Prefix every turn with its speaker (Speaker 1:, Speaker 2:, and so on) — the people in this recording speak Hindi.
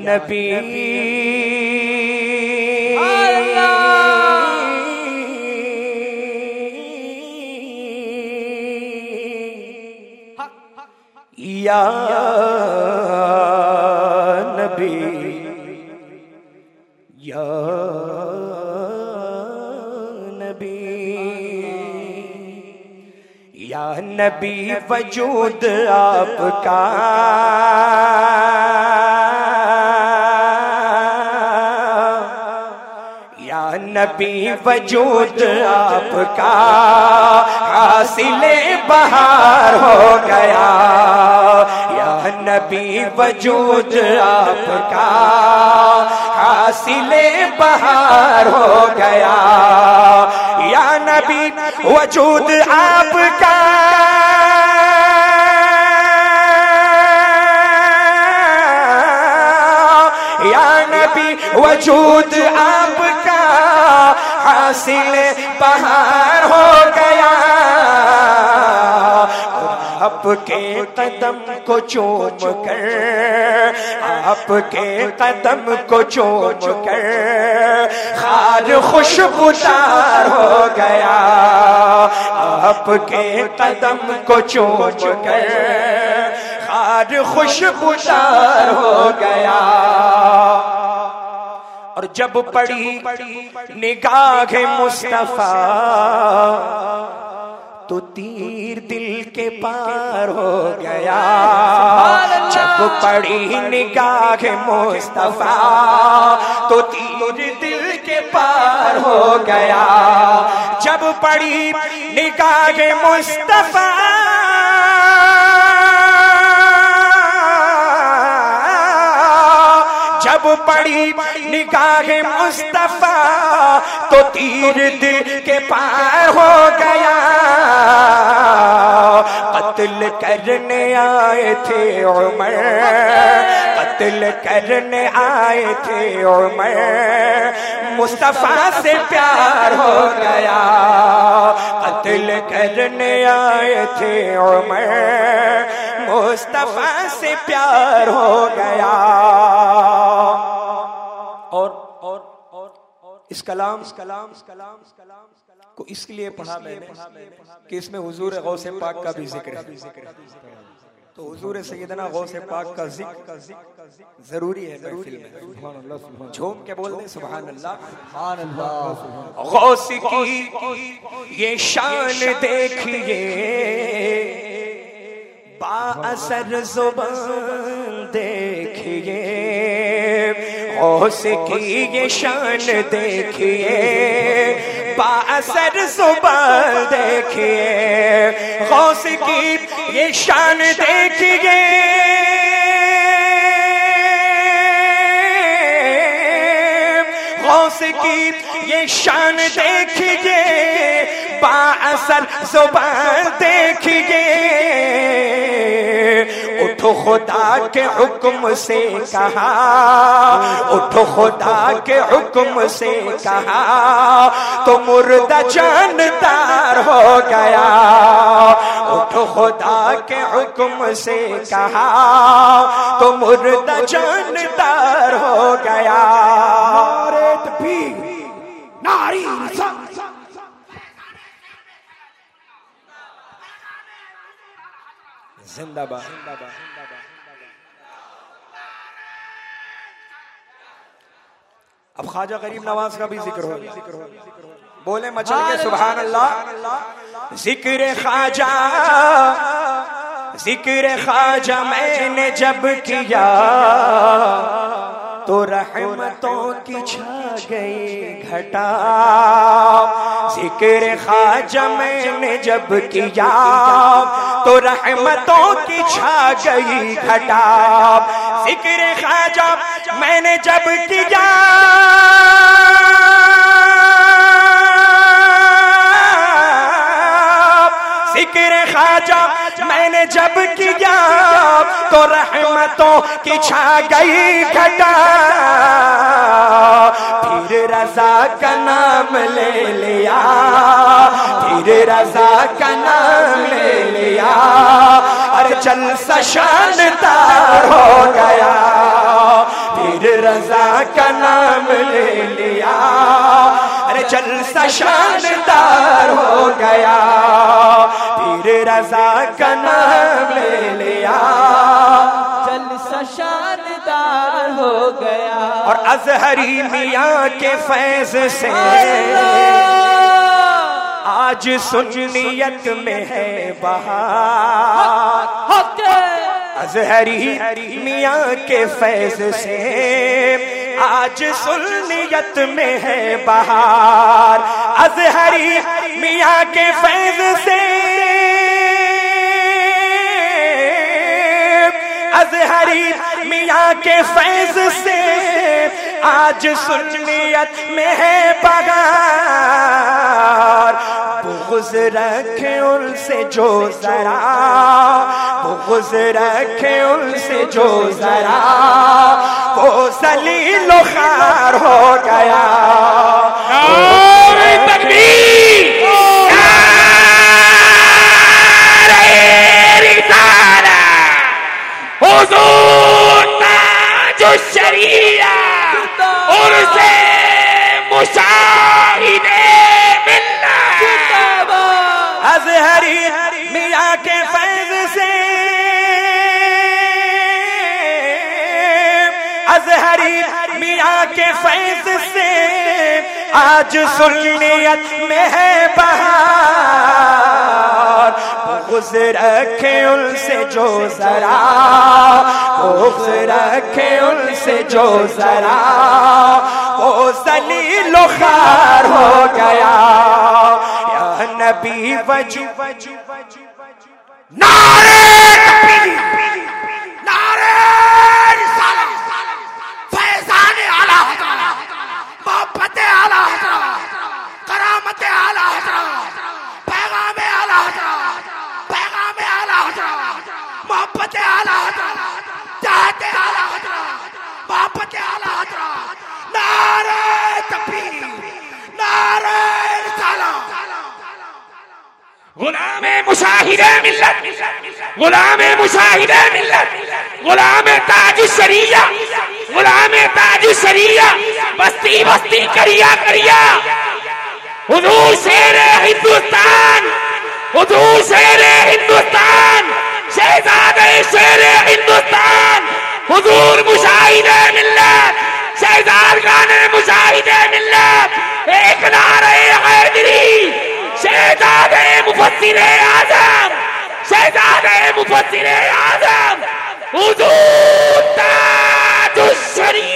Speaker 1: नबी या नबी या नबी या नबी वजूद आपका या नबी वजूद आपका हासिले बहार हो गया या नबी वजूद आपका हासिले बहार हो गया या नबी वजूद आपका या नबी वजूद आपका हासिल बहार हो गया आपके कदम को चूम कर आपके कदम को चूम कर खार खुशबूदार हो गया आपके कदम को चूम कर खार खुशबूदार हो गया और जब पड़ी निगाह मुस्तफा तो तीर दिल के पार हो गया जब पड़ी निगाह मुस्तफा तो तीर दिल के पार हो गया जब पड़ी निगाह मुस्तफा जब पड़ी निगाह मुस्तफा तो तीर दिल के पार हो गया कत्ल करने आए थे उमर कत्ल करने आए थे उमर मुस्तफा से प्यार हो गया कत्ल करने आए थे उमर मुस्तफा से प्यार हो गया और इस कलाम को इसलिए पढ़ा मैंने कि इसमें हुजूर गौसे पाक का भी जिक्र है तो हुजूर सैयदना गौसे पाक का जिक्र जरूरी है महफिल में झूम के बोल दे सुभान अल्लाह गौस की ये शान देखिए बाअसर जुबान देखिए गौस की ये शान देखिए बाअसर जुबान देखिए गौस की ये शान देखिए गौस की ये शान देखिए बाअसर जुबान देखिए उठो खुदा के हुक्म से कहा उठो खुदा के हुक्म से कहा तो मुर्दा जानदार हो गया उठो खुदा के हुक्म से कहा तो मुर्दा जानदार हो गया नारे तकबीर नारी जिंदाबाद अब ख्वाजा गरीब नवाज का भी जिक्र हो बोले मचल के सुभान अल्लाह जिक्र ख्वाजा मैंने जब किया तो रहमतों की छा गई घटा जिक्र ख्वाजा मैंने जब किया तो रहमतों की छा गई घटा जिक्र ख्वाजा मैंने जब किया जिक्र ख्वाजा मैंने जब किया तो रहमतों की छा गई घटा फिर रजा का नाम ले लिया फिर रजा का नाम ले लिया और जलसा शानदार हो गया फिर पीर रजा का नाम ले लिया, अरे जलसा शानदार हो गया। पीर रजा का नाम ले लिया,
Speaker 2: जलसा शानदार हो गया।
Speaker 1: और अजहरी मियाँ के फैज से आज सुन्नियत में है बहार। अजहरी मियाँ के फैज से आज सुन्नियत में है बहार। अजहरी मियाँ के फैज से, अजहरी मियाँ के फैज से आज सुन्नियत में है बहार। बुग़्ज़ रखे उनसे जो जरा, बुग़्ज़ रखे उनसे जो जरा, वो ज़लील व ख़ार हो गया।
Speaker 3: नारे तकबीर, नारे रिसालत, हुज़ूर ताजुश शरीया उर्से मुशाहिदे मिल्लत।
Speaker 1: अज़हरी मियाँ के फैज़ से, अज़हरी मियाँ के फैज़ से आज सुन्नियत में है बहार। बुग़्ज़ रखे उनसे जो जरा, बुग़्ज़ रखे उनसे जो जरा, वो ज़लील व ख़ार हो गया। या नबी वजू
Speaker 3: नारे तकबीर, नारे रिसालत, फैज़ान आला हज़रत, मोहब्बत आला हज़रत, करामत आला हज़रत, पैगाम आला हज़रत, पैगाम आला हज़रत, मोहब्बत आला हज़रत, चाहत आला हज़रत, मोहब्बत आला हज़रत। नारे तकबीर, नारे रिसालत। गुलाम मुशाहिदे मिल्लत, गुलाम मुशाहिदे मिल्लत, गुलाम ताजुश शरिया, गुलाम ताजुश शरिया, बस्ती बस्ती करिया करिया। हुजूर शेरे हिंदुस्तान, हुजूर शेरे हिंदुस्तान, शहजादे शेरे हिंदुस्तान, हुजूर मुशाहिदे मिल्लत, शहजाद खाने मुशाहिदे मिल्लत। एक नारे हैदरी, शहजादे मुफस्सिरे आज़म, शहजादे मुफस्सिरे आज़म, हुजूर ताजुश शरीया।